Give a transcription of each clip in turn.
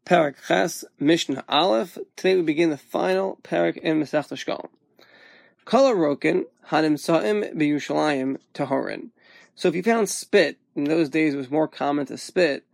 Parak Ches, Mishnah Aleph. Today we begin the final parak in Masechta Shkolim. Kol haroken hanimtzaim b'Yushalayim tahorin. So if you found spit, in those days it was more common to spit,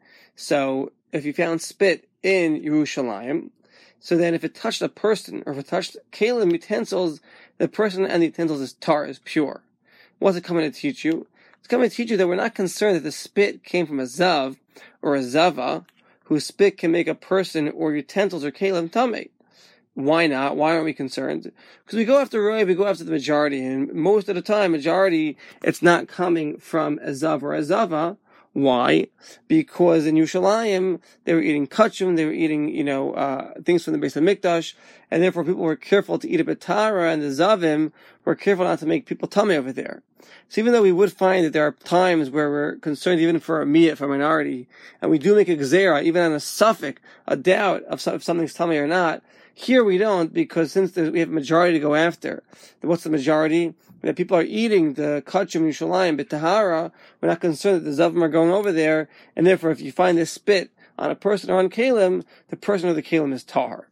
so if you found spit in Yerushalayim, so then if it touched a person, or if it touched kelim utensils, the person and the utensils is tar, is pure. What's it coming to teach you? It's coming to teach you that we're not concerned that the spit came from a zav, or a zava, whose spit can make a person or utensils or kelim tamei. Why not? Why aren't we concerned? Because we go after Roy, we go after the majority, and most of the time, majority, it's not coming from a zav or a zava. Why? Because in Yerushalayim, they were eating kachum, they were eating, things from the Beis HaMikdash, and therefore people were careful to eat a betara, and the zavim were careful not to make people tummy over there. So even though we would find that there are times where we're concerned even for a miyat, for a minority, and we do make a gzera, even on a suffix, a doubt of if something's tummy or not, here we don't, because since we have a majority to go after. What's the majority? That people are eating the kachum Yerushalayim b'tahara, we're not concerned that the zavim are going over there, and therefore if you find this spit on a person or on kelim, the person or the kelim is tahar.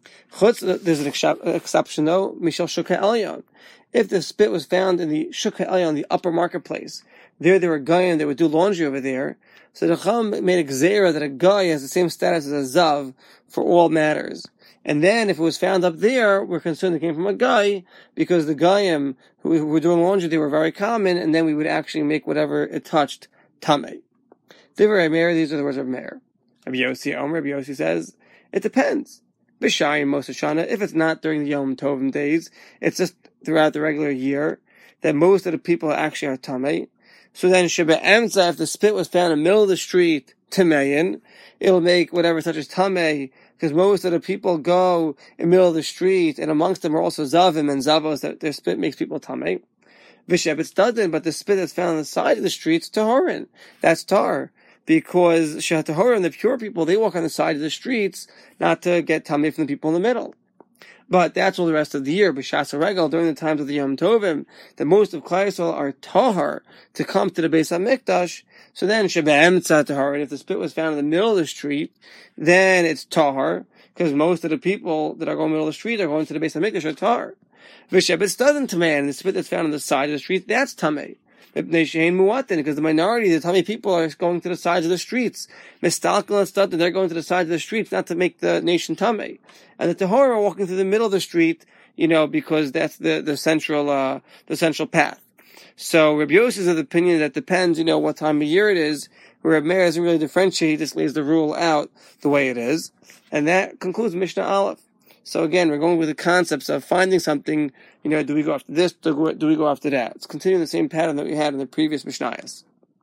Chutz, there's an exception though, mishal shukei elyon. If the spit was found in the shukei elyon, the upper marketplace, there were goyim that would do laundry over there, so the Chacham made a gzera that a guy has the same status as a zav for all matters. And then, if it was found up there, we're concerned it came from a guy, because the Goyim who were doing laundry, they were very common, and then we would actually make whatever it touched tamei. These are the words of Meir. Rabbi Yossi says, it depends. B'shayim Mos Hashana, if it's not during the Yom Tovim days, it's just throughout the regular year, that most of the people actually are tamei. So then, Sheba Emza, if the spit was found in the middle of the street, tamein, it'll make whatever touches tamei, because most of the people go in the middle of the street, and amongst them are also zavim and zavos, that their spit makes people tamei. V'shebetz dadin, but the spit that's found on the side of the streets, tahorin, that's tar. Because shehatahorin, the pure people, they walk on the side of the streets, not to get tamei from the people in the middle. But that's all the rest of the year. B'shas haregel, during the times of the Yom Tovim, that most of Klal Yisrael are tahar to come to the Beis HaMikdash. So then, sheba emtza tahar, and if the spit was found in the middle of the street, then it's tahar, because most of the people that are going in the middle of the street are going to the Beis HaMikdash are tahar. V'shebetz doesn't tamei, and the spit that's found on the side of the street, that's tamei. Because the minority, the tamei people, are going to the sides of the streets. Mistalkel and stuff, they're going to the sides of the streets, not to make the nation tamei. And the tahor are walking through the middle of the street, because that's the central path. So Rabbi Yossi is of the opinion that depends, what time of year it is. Where Rabbi Meir doesn't really differentiate, he just lays the rule out the way it is. And that concludes Mishnah Aleph. So again, we're going with the concepts of finding something, do we go after this, do we go after that? It's continuing the same pattern that we had in the previous Mishnayos.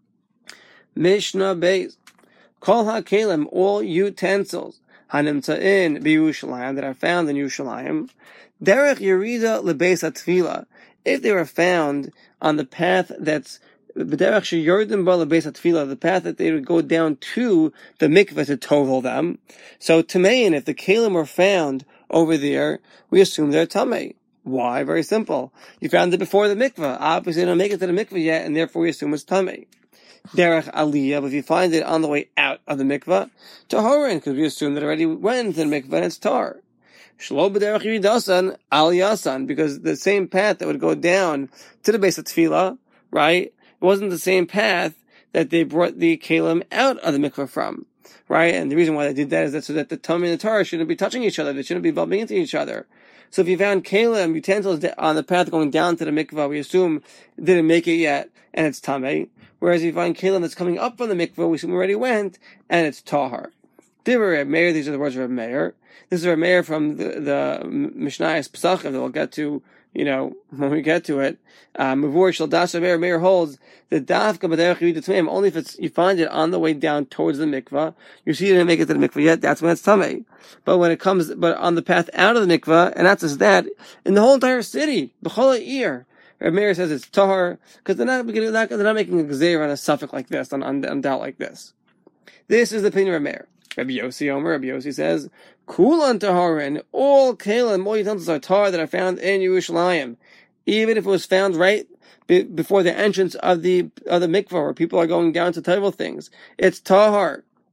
Mishnah Beis. Kol ha-kelim, all utensils, hanimtza'in b'Yushalayim, that are found in Yerushalayim, derech yerida lebeis hatfila, if they were found on the path that's b'derech sheyordim ba lebeis hatfila, the path that they would go down to the mikveh to tovel them. So tamein, if the kelim were found over there, we assume they're tamei. Why? Very simple. You found it before the mikveh. Obviously, they don't make it to the mikveh yet, and therefore we assume it's tamei. Derech aliyah, but if you find it on the way out of the mikveh, tahorin, because we assume that it already went into the mikveh and it's tar. Shlo b'derech yiridasan aliyasan, because the same path that would go down to the base of tefillah, right? It wasn't the same path that they brought the kelim out of the mikveh from. Right? And the reason why they did that is that so that the tummy and the tar shouldn't be touching each other. They shouldn't be bumping into each other. So if you found kelim, utensils on the path going down to the mikvah, we assume it didn't make it yet, and it's tamei. Whereas if you find kelim that's coming up from the mikvah, we assume it already went, and it's tahar. Divrei Meir, these are the words of Rabbi Meir. This is Rabbi Meir from the Mishnayos Pesachim that we'll get to, when we get to it. Mavur shel das Meir, Meir holds that dafka b'derech yirida tameim, only if you find it on the way down towards the mikvah, you see it didn't make it to the mikvah yet, that's when it's tamei. But but on the path out of the mikvah, and not just that, in the whole entire city, b'chol ha'ir, Rabbi Meir says it's tahar, because they're not making a gzeir on a suffix like this, on doubt like this. This is the opinion of Rabbi Meir. Rabbi Yossi says, Kulan taharin, all kelim, all utensils are tar that are found in Yerushalayim. Even if it was found right before the entrance of the mikvah, where people are going down to table things. It's tahar.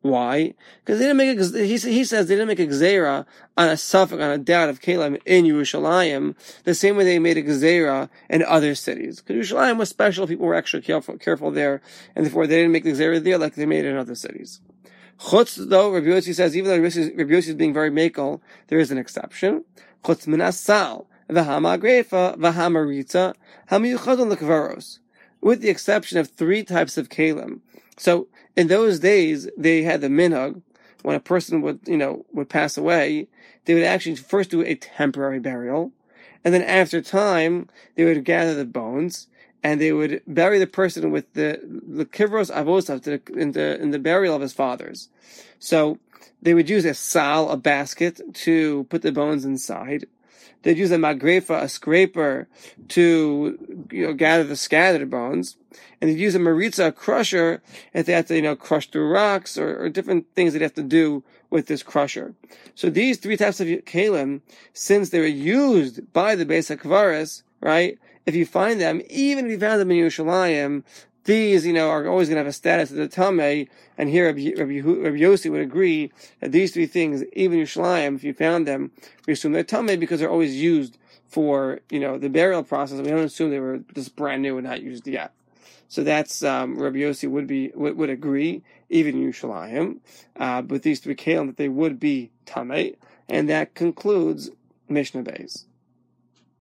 Why? Because they didn't make he says they didn't make a gzeira on a suffix, on a doubt of Kalim in Yerushalayim, the same way they made a gzeira in other cities. Because Yerushalayim was special, people were extra careful there, and therefore they didn't make the gzeira there like they made it in other cities. Chutz, though, Rabbi Yossi says, even though Rabbi Yossi is being very makel, there is an exception. Chutz min asal, v'hama agrefa, v'hama ritza, hamiyuchadon l'kvaros. With the exception of 3 types of kalim. So, in those days, they had the minhag, when a person would pass away, they would actually first do a temporary burial, and then after time, they would gather the bones, and they would bury the person with the kivros avosav in the burial of his fathers. So they would use a sal, a basket, to put the bones inside. They'd use a magrefa, a scraper, to gather the scattered bones, and they'd use a maritza, a crusher, if they had to crush through rocks or different things they'd have to do with this crusher. So these 3 types of kalim, since they were used by the Beis HaKvaris, right? If you find them, even if you found them in Yerushalayim, these, are always going to have a status of the Tameh, and here Rabbi Yossi would agree that these 3 things, even in Yerushalayim, if you found them, we assume they're Tameh because they're always used for, the burial process. We don't assume they were just brand new and not used yet. So that's, Rabbi Yossi would agree, even in Yerushalayim, with these 3 kalim, that they would be Tameh, and that concludes Mishnah Beis.